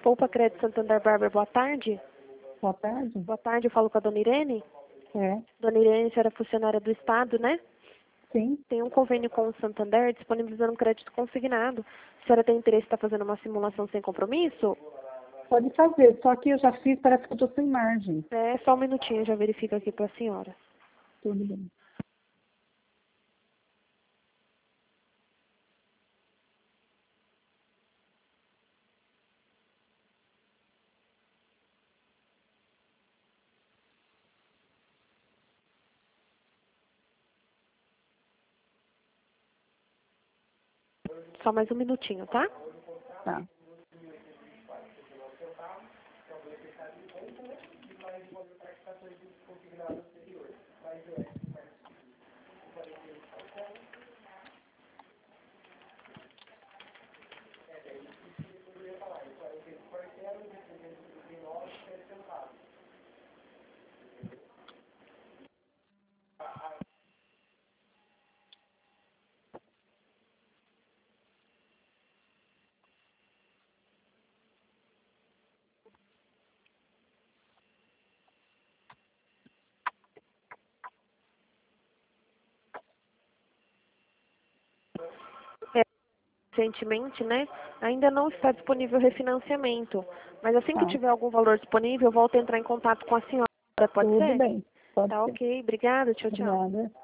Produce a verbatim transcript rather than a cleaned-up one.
Poupa Crédito Santander Barber, boa tarde. Boa tarde. Boa tarde, eu falo com a dona Irene. É, Dona Irene, a senhora é funcionária do Estado, né? sim. Tem um convênio com o Santander disponibilizando um crédito consignado. A senhora tem interesse em estar fazendo uma simulação sem compromisso? Pode fazer, só que eu já fiz, parece que eu estou sem margem. É, só um minutinho, eu já verifico aqui para a senhora. Tudo bem. Só mais um minutinho, tá? Tá. É, recentemente, né? Ainda não está disponível refinanciamento. Mas assim que Tá. tiver algum valor disponível, eu volto a entrar em contato com a senhora. Pode Tudo ser? bem. Pode Tá ser. ok. Obrigada. Tchau, tchau. Obrigada.